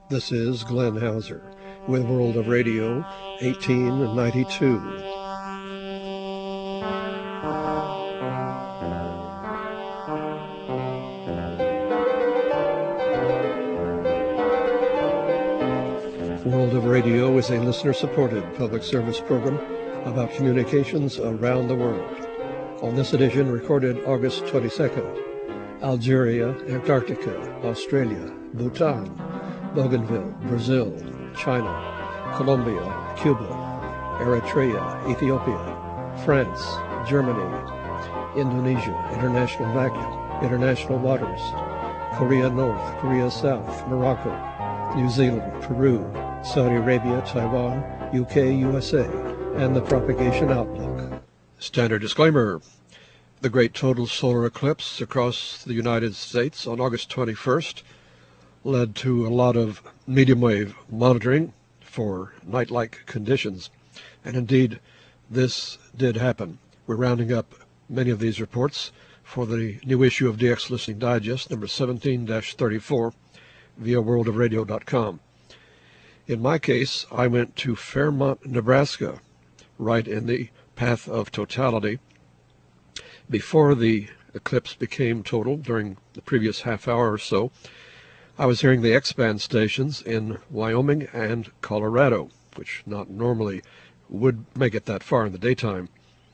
This is Glenn Hauser with World of Radio 1892. World of Radio is a listener-supported public service program about communications around the world. On this edition, recorded August 22nd, Algeria, Antarctica, Australia, Bhutan, Bougainville, Brazil, China, Colombia, Cuba, Eritrea, Ethiopia, France, Germany, Indonesia, international vacuum, international waters, Korea North, Korea South, Morocco, New Zealand, Peru, Saudi Arabia, Taiwan, UK, USA, and the propagation outlook. Standard disclaimer. The great total solar eclipse across the United States on August 21st led to a lot of medium wave monitoring for night-like conditions. And indeed, this did happen. We're rounding up many of these reports for the new issue of DX Listening Digest, number 17-34, via worldofradio.com. In my case, I went to Fairmont, Nebraska, right in the path of totality. Before the eclipse became total, during the previous half hour or so, I was hearing the X-band stations in Wyoming and Colorado, which not normally would make it that far in the daytime.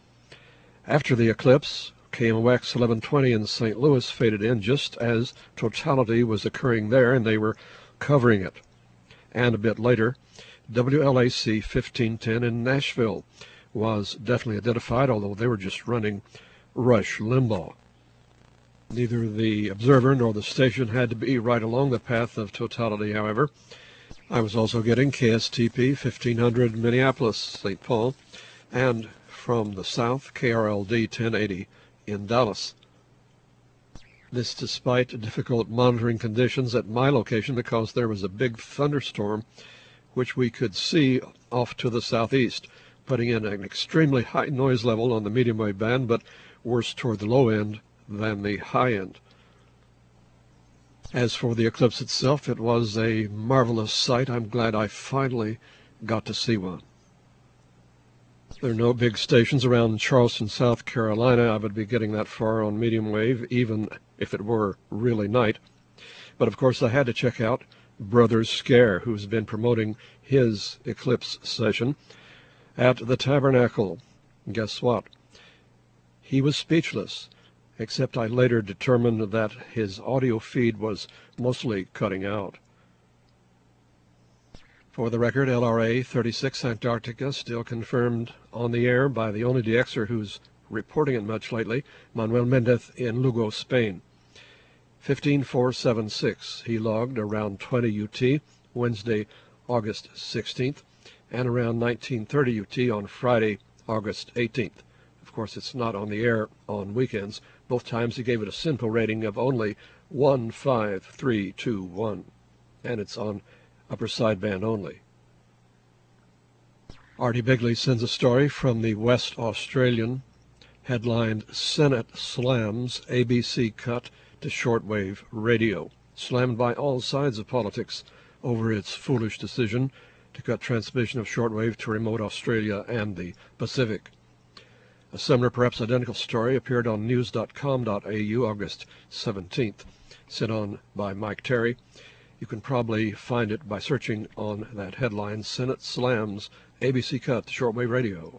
After the eclipse, KMOX 1120 in St. Louis faded in just as totality was occurring there, and they were covering it. And a bit later, WLAC 1510 in Nashville was definitely identified, although they were just running Rush Limbaugh. Neither the observer nor the station had to be right along the path of totality, however. I was also getting KSTP 1500 Minneapolis, St. Paul, and from the south, KRLD 1080 in Dallas. This despite difficult monitoring conditions at my location because there was a big thunderstorm which we could see off to the southeast, putting in an extremely high noise level on the medium wave band, but worse toward the low end than the high end. As for the eclipse itself, it was a marvelous sight. I'm glad I finally got to see one. There are no big stations around Charleston, South Carolina. I would be getting that far on medium wave, even if it were really night. But of course I had to check out Brother Scare, who's been promoting his eclipse session at the Tabernacle. Guess what? He was speechless, except I later determined that his audio feed was mostly cutting out. For the record, LRA 36 Antarctica still confirmed on the air by the only DXer who's reporting it much lately, Manuel Mendez in Lugo, Spain. 15476 he logged around 20 UT Wednesday, August 16th, and around 1930 UT on Friday, August 18th. Of course, it's not on the air on weekends. Both times he gave it a simple rating of only 15321, and it's on upper sideband only. Artie Bigley sends a story from the West Australian, headlined Senate Slams ABC Cut to Shortwave Radio, slammed by all sides of politics over its foolish decision to cut transmission of shortwave to remote Australia and the Pacific. A similar, perhaps identical story appeared on news.com.au August 17th, sent on by Mike Terry. You can probably find it by searching on that headline, Senate Slams ABC Cut to Shortwave Radio.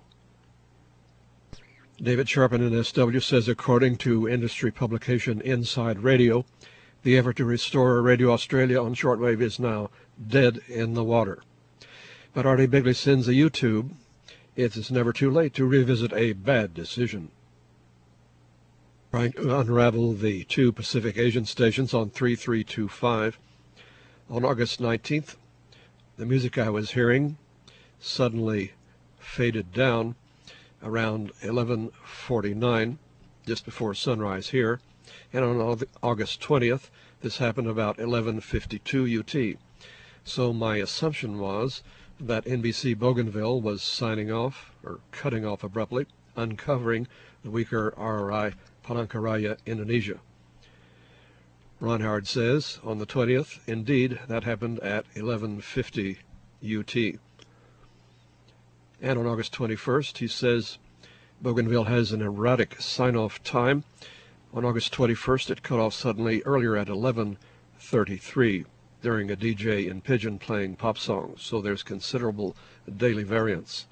David Sharpen in SW says, according to industry publication Inside Radio, the effort to restore Radio Australia on shortwave is now dead in the water. But Artie Bigley sends a YouTube. It is never too late to revisit a bad decision. Trying to unravel the two Pacific Asian stations on 3325. On August 19th, the music I was hearing suddenly faded down around 11:49, just before sunrise here, and on August 20th, this happened about 11:52 UT. So my assumption was that NBC Bougainville was signing off, or cutting off abruptly, uncovering the weaker RRI Palangkaraya, Indonesia. Ron Howard says, on the 20th, indeed, that happened at 11:50 UT. And on August 21st, he says, Bougainville has an erratic sign-off time. On August 21st, it cut off suddenly earlier at 11:33 during a DJ in Pidgin playing pop songs, so there's considerable daily variance.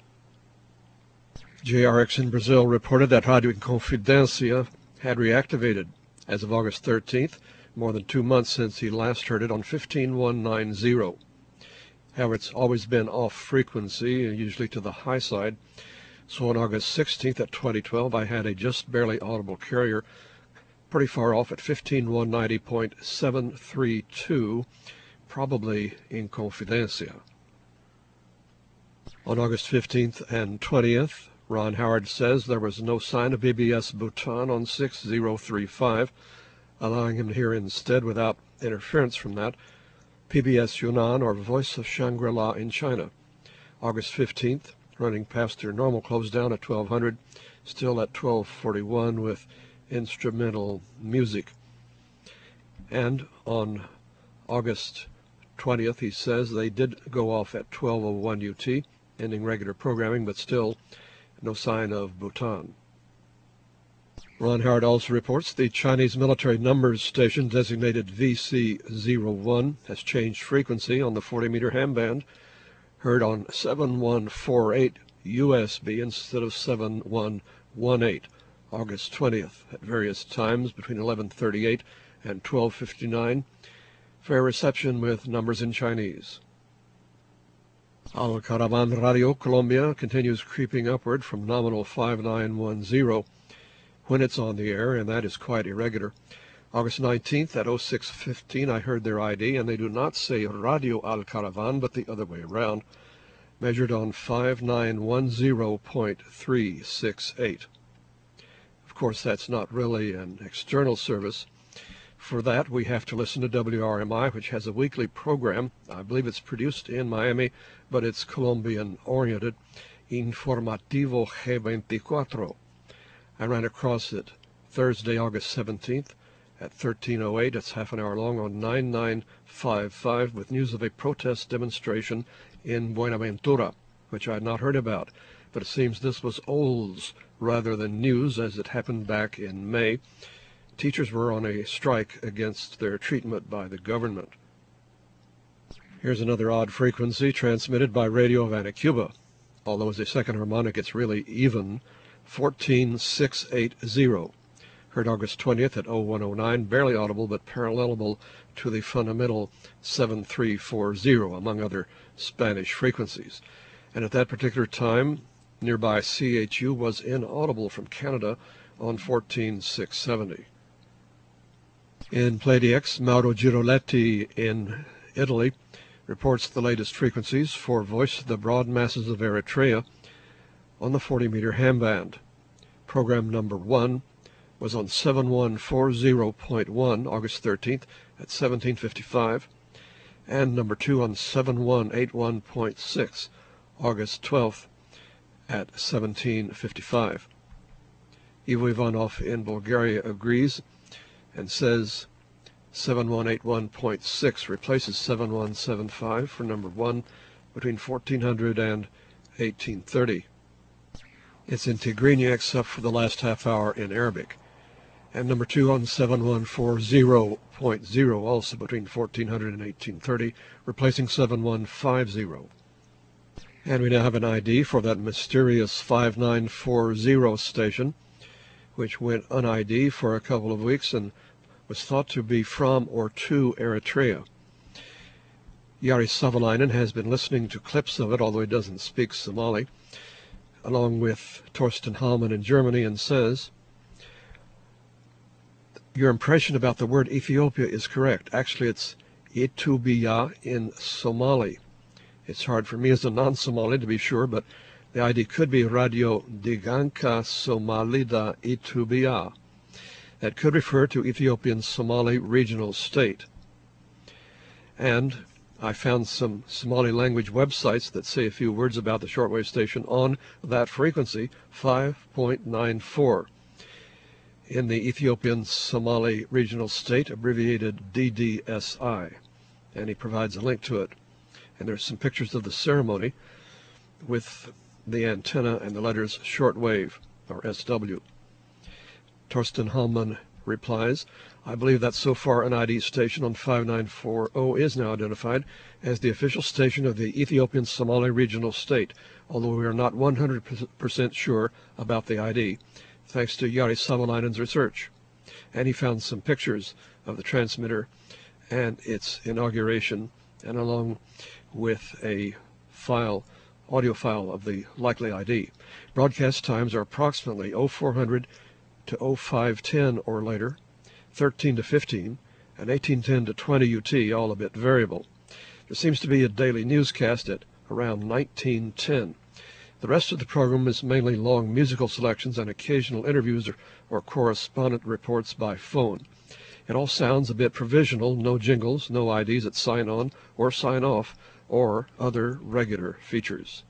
JRX in Brazil reported that Radio Inconfidencia had reactivated as of August 13th, more than 2 months since he last heard it on 15190. However, it's always been off frequency, usually to the high side. So on August 16th at 2012, I had a just barely audible carrier pretty far off at 15190.732, probably Inconfidencia. On August 15th and 20th, Ron Howard says there was no sign of PBS Bhutan on 6035, allowing him to hear instead, without interference from that, PBS Yunnan or Voice of Shangri-La in China. August 15th, running past their normal close down at 1200, still at 1241 with instrumental music. And on August 20th, he says they did go off at 1201 UT, ending regular programming, but still no sign of Bhutan. Ron Howard also reports the Chinese military numbers station designated VC01 has changed frequency on the 40-meter ham band, heard on 7148 USB instead of 7118, August 20th, at various times between 11:38 and 12:59. Fair reception with numbers in Chinese. Al Caravan Radio Colombia continues creeping upward from nominal 5910 when it's on the air, and that is quite irregular. August 19th at 06:15 I heard their ID, and they do not say Radio Al Caravan, but the other way around, measured on 5910.368. Of course, that's not really an external service. For that, we have to listen to WRMI, which has a weekly program. I believe it's produced in Miami, but it's Colombian-oriented, Informativo G24. I ran across it Thursday, August 17th at 13:08. It's half an hour long on 9955 with news of a protest demonstration in Buenaventura, which I had not heard about. But it seems this was olds rather than news, as it happened back in May. Teachers were on a strike against their treatment by the government. Here's another odd frequency transmitted by Radio Havana, Cuba. Although as a second harmonic it's really even, 14680. Heard August 20th at 0109, barely audible but parallelable to the fundamental 7340, among other Spanish frequencies. And at that particular time, nearby CHU was inaudible from Canada on 14670. In PlayDX, Mauro Giroletti in Italy reports the latest frequencies for Voice of the Broad Masses of Eritrea on the 40-meter ham band. Program number 1 was on 7140.1 August 13th at 1755, and number 2 on 7181.6 August 12th at 1755. Ivo Ivanov in Bulgaria agrees and says 7181.6 replaces 7175 for number 1 between 1400 and 1830. It's in Tigrinya except for the last half hour in Arabic. And number 2 on 7140.0 also between 1400 and 1830, replacing 7150. And we now have an ID for that mysterious 5940 station, which went un-ID for a couple of weeks and was thought to be from or to Eritrea. Jari Savalainen has been listening to clips of it, although he doesn't speak Somali, along with Torsten Hallman in Germany, and says, your impression about the word Ethiopia is correct. Actually, it's Ethiopia in Somali. It's hard for me as a non-Somali to be sure, but the ID could be Radio Diganka Somalida Ethiopia. That could refer to Ethiopian Somali regional state. And I found some Somali language websites that say a few words about the shortwave station on that frequency, 5.94. in the Ethiopian Somali Regional State, abbreviated DDSI, and he provides a link to it. And there's some pictures of the ceremony with the antenna and the letters shortwave, or SW. Torsten Hallman replies, I believe that so far an ID station on 5940 is now identified as the official station of the Ethiopian Somali Regional State, although we are not 100% sure about the ID, thanks to Jari Savolainen's research. And he found some pictures of the transmitter and its inauguration, and along with a audio file of the likely ID. Broadcast times are approximately 0400 to 0510 or later, 13 to 15, and 1810 to 20 UT, all a bit variable. There seems to be a daily newscast at around 1910. The rest of the program is mainly long musical selections and occasional interviews or correspondent reports by phone. It all sounds a bit provisional, no jingles, no IDs at sign-on or sign-off, or other regular features.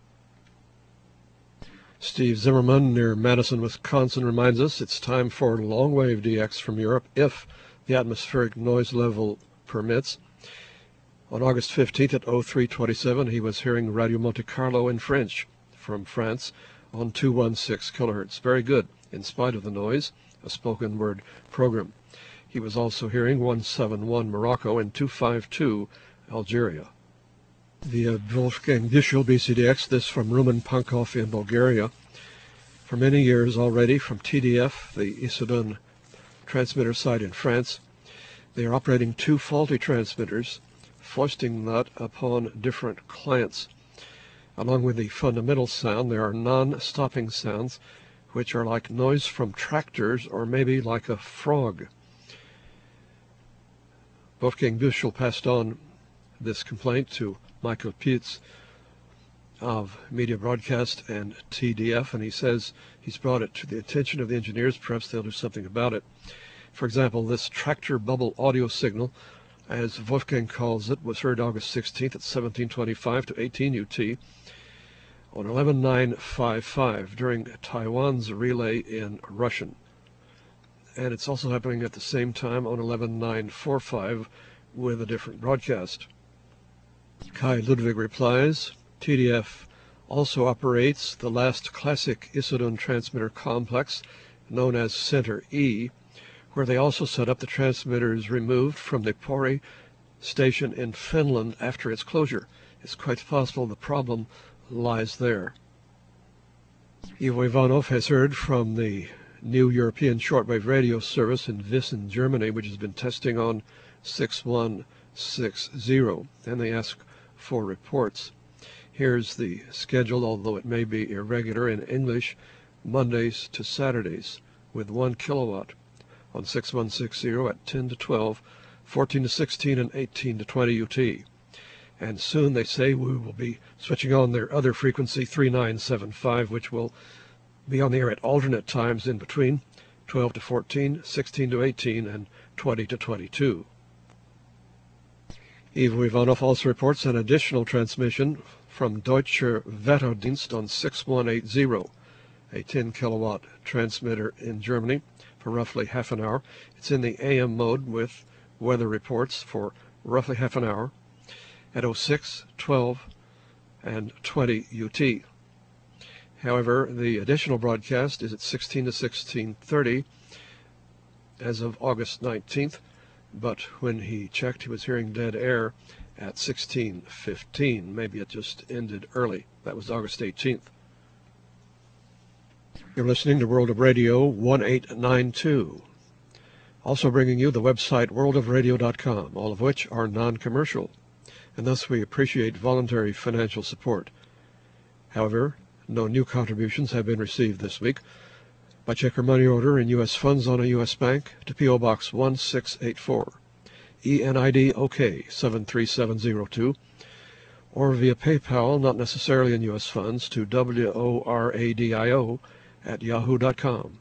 Steve Zimmerman near Madison, Wisconsin reminds us it's time for long-wave DX from Europe if the atmospheric noise level permits. On August 15th at 0327, he was hearing Radio Monte Carlo in French from France on 216 kilohertz. Very good, in spite of the noise, a spoken word program. He was also hearing 171 Morocco and 252 Algeria. Via Wolfgang Büchel, BCDX, this from Rumen Pankov in Bulgaria. For many years already, from TDF, the Issoudun transmitter site in France, they are operating two faulty transmitters, foisting that upon different clients. Along with the fundamental sound, there are non-stopping sounds, which are like noise from tractors or maybe like a frog. Wolfgang Büchel passed on this complaint to Michael Pietz of Media Broadcast and TDF, and he says he's brought it to the attention of the engineers. Perhaps they'll do something about it. For example, this tractor bubble audio signal, as Wolfgang calls it, was heard August 16th at 1725 to 18 UT on 11955 during Taiwan's relay in Russian. And it's also happening at the same time on 11945 with a different broadcast. Kai Ludwig replies, TDF also operates the last classic Issoudun transmitter complex known as Center E, where they also set up the transmitters removed from the Pori station in Finland after its closure. It's quite possible the problem lies there. Ivo Ivanov has heard from the new European shortwave radio service in Wissen, Germany, which has been testing on 6160, and they ask for reports. Here's the schedule, although it may be irregular, in English, Mondays to Saturdays, with 1 kilowatt on 6160 at 10 to 12, 14 to 16, and 18 to 20 UT. And soon, they say, we will be switching on their other frequency, 3975, which will be on the air at alternate times in between, 12 to 14, 16 to 18, and 20 to 22. Ivo Ivanov also reports an additional transmission from Deutscher Wetterdienst on 6180, a 10 kilowatt transmitter in Germany, for roughly half an hour. It's in the AM mode with weather reports for roughly half an hour at 06, 12, and 20 UT. However, the additional broadcast is at 16 to 1630 as of August 19th, but when he checked, he was hearing dead air at 1615. Maybe it just ended early. That was August 18th. You're listening to World of Radio 1892. Also bringing you the website worldofradio.com, all of which are non-commercial, and thus we appreciate voluntary financial support. However, no new contributions have been received this week. By check or money order in U.S. funds on a U.S. bank to P.O. Box 1684, ENID OK 73702, or via PayPal, not necessarily in U.S. funds, to WORADIO@yahoo.com.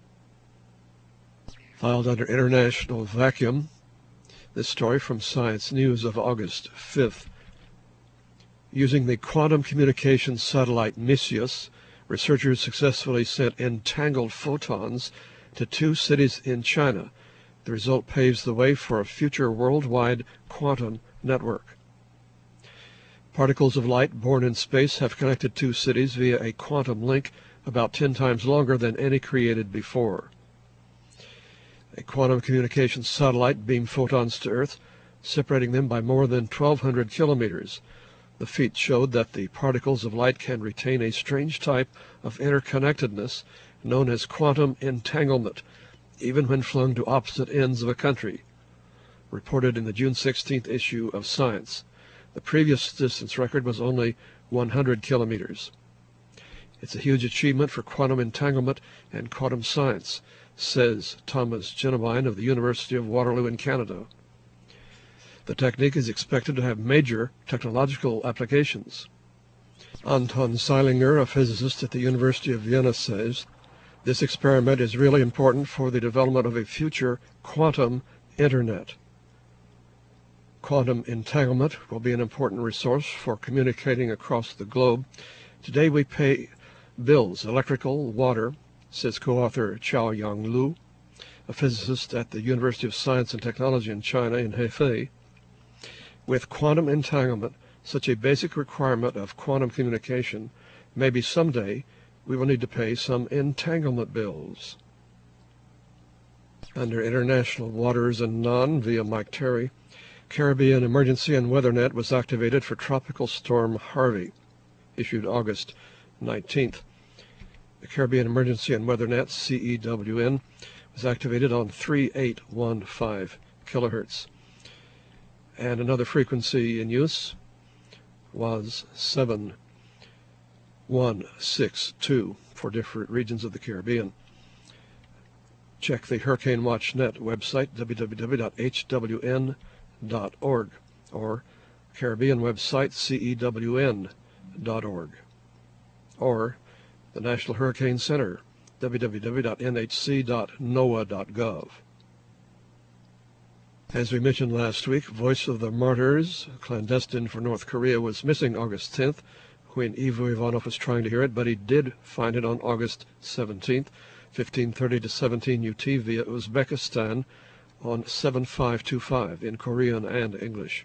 Filed under International Vacuum, this story from Science News of August 5th. Using the quantum communications satellite Messius, researchers successfully sent entangled photons to 2 cities in China. The result paves the way for a future worldwide quantum network. Particles of light born in space have connected 2 cities via a quantum link about 10 times longer than any created before. A quantum communications satellite beamed photons to Earth, separating them by more than 1,200 kilometers. The feat showed that the particles of light can retain a strange type of interconnectedness known as quantum entanglement, even when flung to opposite ends of a country, reported in the June 16th issue of Science. The previous distance record was only 100 kilometers. It's a huge achievement for quantum entanglement and quantum science, says Thomas Genabine of the University of Waterloo in Canada. The technique is expected to have major technological applications. Anton Zeilinger, a physicist at the University of Vienna, says, "This experiment is really important for the development of a future quantum internet. Quantum entanglement will be an important resource for communicating across the globe. Today we pay bills, electrical, water," says co-author Xiaoyang Lu, a physicist at the University of Science and Technology in China in Hefei. With quantum entanglement, such a basic requirement of quantum communication, maybe someday we will need to pay some entanglement bills. Under international waters and none, via Mike Terry, Caribbean Emergency and Weather Net was activated for Tropical Storm Harvey, issued August 19th. The Caribbean Emergency and Weather Net, CEWN, was activated on 3815 kilohertz. And another frequency in use was 7162 for different regions of the Caribbean. Check the Hurricane Watch Net website, www.hwn.org, or Caribbean website, cewn.org, or the National Hurricane Center, www.nhc.noaa.gov. As we mentioned last week, Voice of the Martyrs, clandestine for North Korea, was missing August 10th when Ivo Ivanov was trying to hear it, but he did find it on August 17th, 1530 to 17 UT via Uzbekistan on 7525 in Korean and English.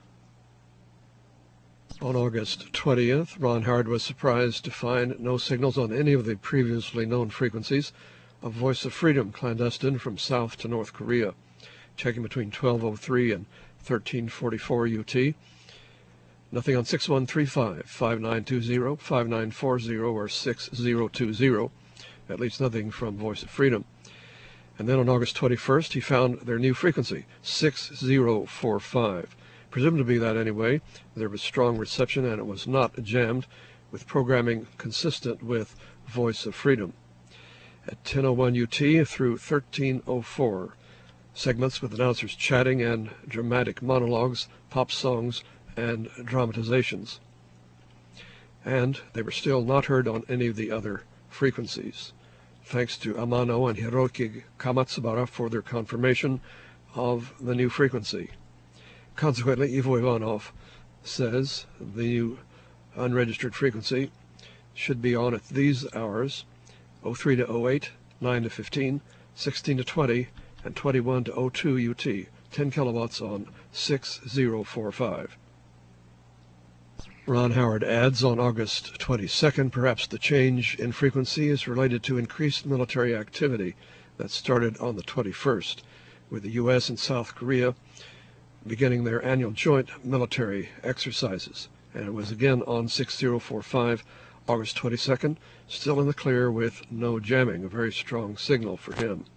On August 20th, Ron Howard was surprised to find no signals on any of the previously known frequencies of Voice of Freedom, clandestine from South to North Korea, checking between 1203 and 1344 UT. Nothing on 6135, 5920, 5940, or 6020, at least nothing from Voice of Freedom. And then on August 21st, he found their new frequency, 6045. Presumed to be that anyway. There was strong reception and it was not jammed, with programming consistent with Voice of Freedom. At 10:01 UT through 13:04, segments with announcers chatting and dramatic monologues, pop songs, and dramatizations. And they were still not heard on any of the other frequencies. Thanks to Amano and Hiroki Kamatsubara for their confirmation of the new frequency. Consequently, Ivo Ivanov says the new unregistered frequency should be on at these hours, 03 to 08, 9 to 15, 16 to 20, and 21 to 02 UT, 10 kilowatts on 6045. Ron Howard adds on August 22nd, perhaps the change in frequency is related to increased military activity that started on the 21st, with the U.S. and South Korea beginning their annual joint military exercises. And it was again on 6045, August 22nd, still in the clear with no jamming, a very strong signal for him.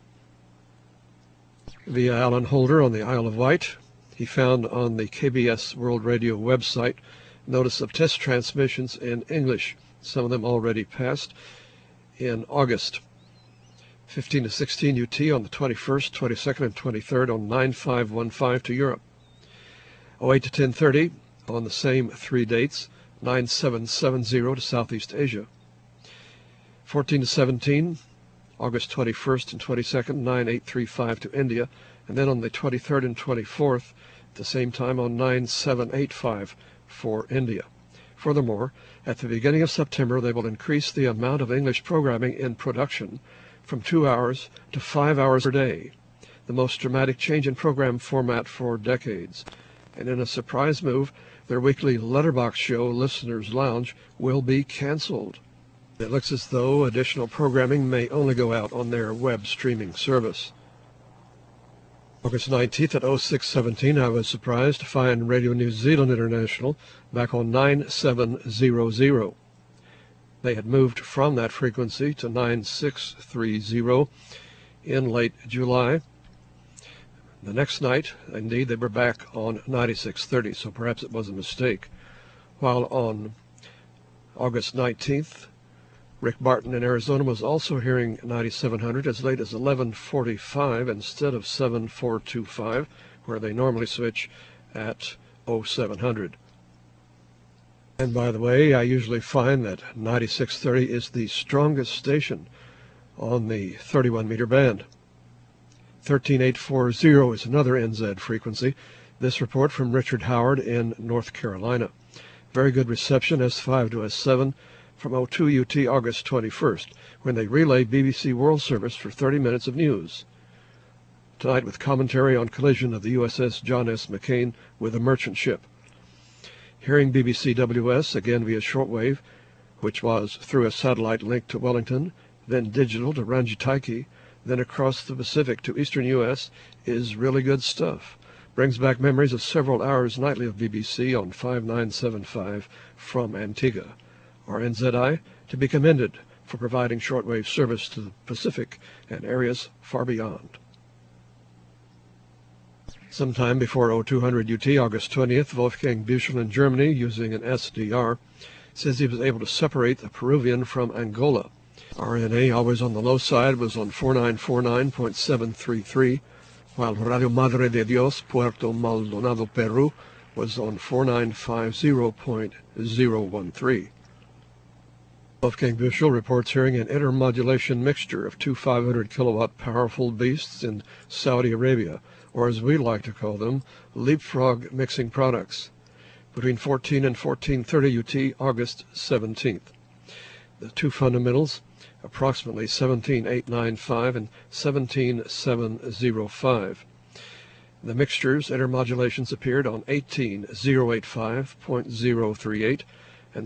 Via Alan Holder on the Isle of Wight, he found on the KBS World Radio website notice of test transmissions in English, some of them already passed in August. 15 to 16 UT on the 21st, 22nd, and 23rd on 9515 to Europe. 08 to 1030 on the same 3 dates, 9770 to Southeast Asia. 14 to 17, August 21st and 22nd, 9835 to India, and then on the 23rd and 24th, at the same time on 9785 for India. Furthermore, at the beginning of September, they will increase the amount of English programming in production from 2 hours to 5 hours per day, the most dramatic change in program format for decades. And in a surprise move, their weekly letterbox show, Listener's Lounge, will be canceled. It looks as though additional programming may only go out on their web streaming service. August 19th at 0617, I was surprised to find Radio New Zealand International back on 9700. They had moved from that frequency to 9630 in late July. The next night, indeed, they were back on 9630, so perhaps it was a mistake. While on August 19th, Rick Barton in Arizona was also hearing 9700 as late as 11:45 instead of 7425, where they normally switch at 0700. And by the way, I usually find that 9630 is the strongest station on the 31-meter band. 13840 is another NZ frequency. This report from Richard Howard in North Carolina. Very good reception S5 to S7 from 02 UT August 21st, when they relay BBC World Service for 30 minutes of news. Tonight with commentary on collision of the USS John S. McCain with a merchant ship. Hearing BBC WS again via shortwave, which was through a satellite link to Wellington, then digital to Rangitaiki, then across the Pacific to eastern U.S., is really good stuff. Brings back memories of several hours nightly of BBC on 5975 from Antigua. RNZI to be commended for providing shortwave service to the Pacific and areas far beyond. Sometime before 0200 UT, August 20th, Wolfgang Büchel in Germany, using an SDR, says he was able to separate the Peruvian from Angola. RNA, always on the low side, was on 4949.733, while Radio Madre de Dios, Puerto Maldonado, Peru, was on 4950.013. Wolfgang Büchel reports hearing an intermodulation mixture of two 500-kilowatt powerful beasts in Saudi Arabia, or as we like to call them, leapfrog mixing products, between 14 and 1430 UT, August 17th. The two fundamentals, approximately 17895 and 17705. The mixtures, intermodulations, appeared on 18085.038 and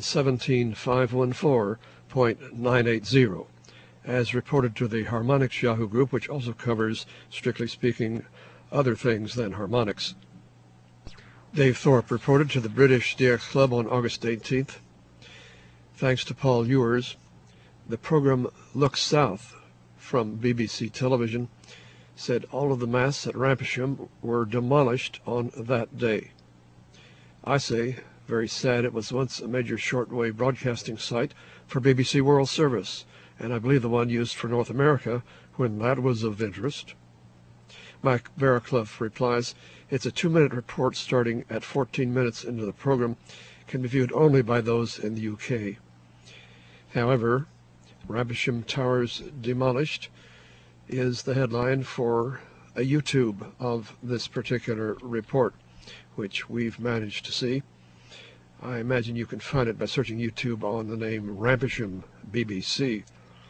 17514.980, as reported to the Harmonics Yahoo group, which also covers, strictly speaking, other things than harmonics. Dave Thorpe reported to the British DX Club on August 18th. Thanks to Paul Ewers, the program Look South from BBC Television said all of the masts at Rampisham were demolished on that day. I say, very sad, it was once a major shortwave broadcasting site for BBC World Service, and I believe the one used for North America when that was of interest. Mike Veraclough replies, it's a 2-minute report starting at 14 minutes into the program, can be viewed only by those in the UK. However, Rampisham Towers demolished is the headline for a YouTube of this particular report, which we've managed to see. I imagine you can find it by searching YouTube on the name Rampisham BBC.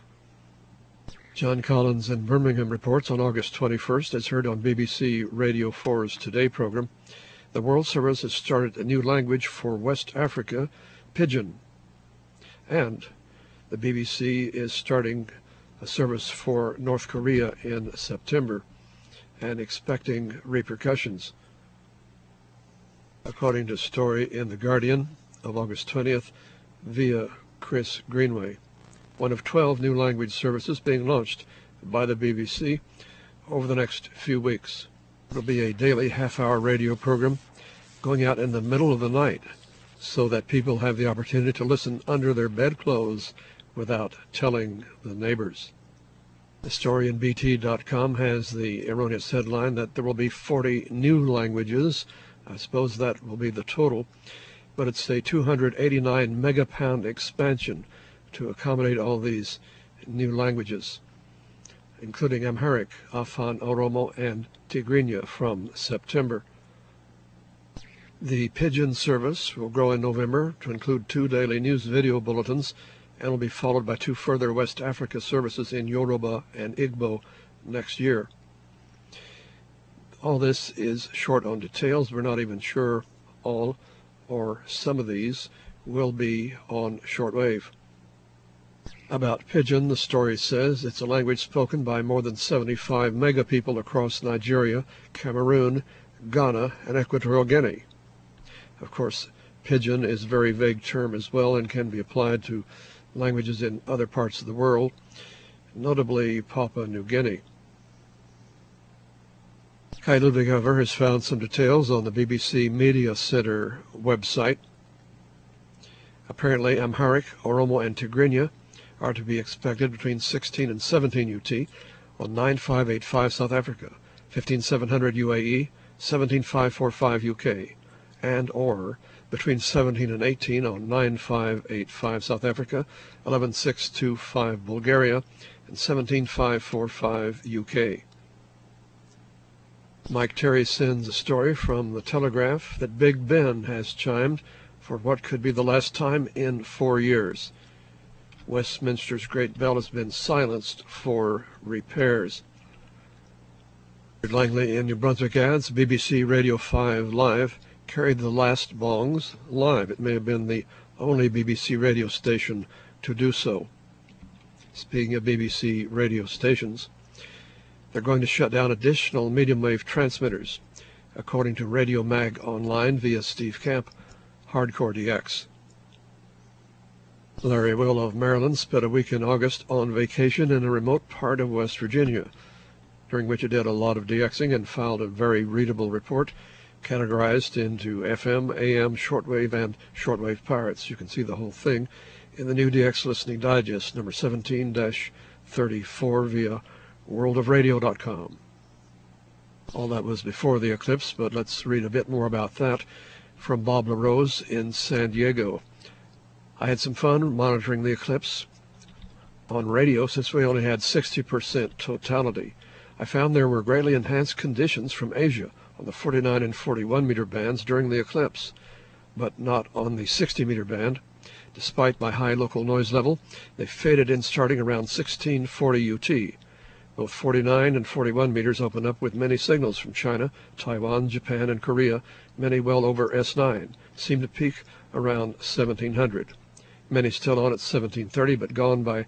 John Collins in Birmingham reports on August 21st, as heard on BBC Radio 4's Today program, the World Service has started a new language for West Africa, Pidgin, and the BBC is starting a service for North Korea in September and expecting repercussions. According to a story in The Guardian of August 20th via Chris Greenway, one of 12 new language services being launched by the BBC over the next few weeks. It will be a daily half-hour radio program going out in the middle of the night so that people have the opportunity to listen under their bedclothes without telling the neighbors. The story in BT.com has the erroneous headline that there will be 40 new languages. I suppose that will be the total, but it's a 289 megapound expansion to accommodate all these new languages, including Amharic, Afan, Oromo, and Tigrinya from September. The Pidgin service will grow in November to include 2 daily news video bulletins and will be followed by 2 further West Africa services in Yoruba and Igbo next year. All this is short on details. We're not even sure all or some of these will be on shortwave. About Pidgin, the story says it's a language spoken by more than 75 mega people across Nigeria, Cameroon, Ghana, and Equatorial Guinea. Of course, Pidgin is a very vague term as well and can be applied to languages in other parts of the world, notably Papua New Guinea. Kai Ludwig, however, has found some details on the BBC Media Center website. Apparently, Amharic, Oromo, and Tigrinya are to be expected between 16 and 17 UT on 9585 South Africa, 15700 UAE, 17545 UK, and or between 17 and 18 on 9585 South Africa, 11625 Bulgaria, and 17545 UK. Mike Terry sends a story from the Telegraph that Big Ben has chimed for what could be the last time in 4 years. Westminster's Great Bell has been silenced for repairs. Langley in New Brunswick adds, BBC Radio 5 Live carried the last bongs live. It may have been the only BBC radio station to do so. Speaking of BBC radio stations, they're going to shut down additional medium wave transmitters, according to Radio Mag Online via Steve Camp, Hardcore DX. Larry Will of Maryland spent a week in August on vacation in a remote part of West Virginia, during which he did a lot of DXing and filed a very readable report categorized into FM, AM, shortwave, and shortwave pirates. You can see the whole thing in the new DX Listening Digest, number 17-34 via worldofradio.com. All that was before the eclipse, but let's read a bit more about that from Bob LaRose in San Diego. I had some fun monitoring the eclipse on radio since we only had 60% totality. I found there were greatly enhanced conditions from Asia on the 49 and 41 meter bands during the eclipse, but not on the 60 meter band. Despite my high local noise level, they faded in starting around 1640 UT. Both 49 and 41 meters open up with many signals from China, Taiwan, Japan, and Korea, many well over S9, seem to peak around 1700. Many still on at 1730, but gone by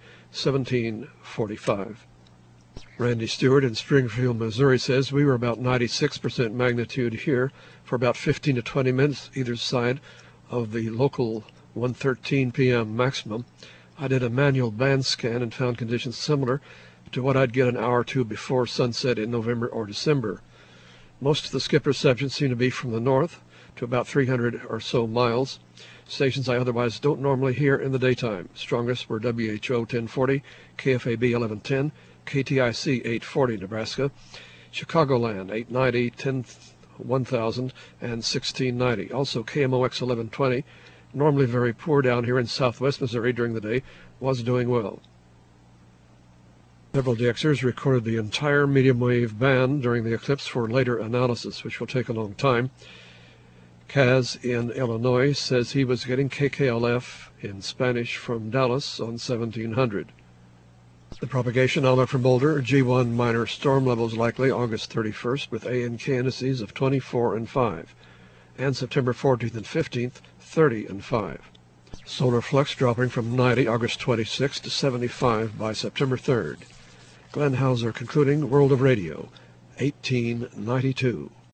1745. Randy Stewart in Springfield, Missouri says we were about 96% magnitude here for about 15 to 20 minutes either side of the local 1:13 p.m. maximum. I did a manual band scan and found conditions similar to what I'd get an hour or two before sunset in November or December. Most of the skip receptions seem to be from the north to about 300 or so miles. Stations I otherwise don't normally hear in the daytime. Strongest were WHO 1040, KFAB 1110, KTIC 840 Nebraska, Chicagoland 890, 1000, and 1690. Also KMOX 1120, normally very poor down here in southwest Missouri during the day, was doing well. Several DXers recorded the entire medium wave band during the eclipse for later analysis, which will take a long time. Kaz in Illinois says he was getting KKLF in Spanish from Dallas on 1700. The propagation outlook from Boulder, G1 minor storm levels likely August 31st with A and K indices of 24 and 5, and September 14th and 15th, 30 and 5. Solar flux dropping from 90 August 26th to 75 by September 3rd. Glenn Hauser concluding World of Radio, 1892.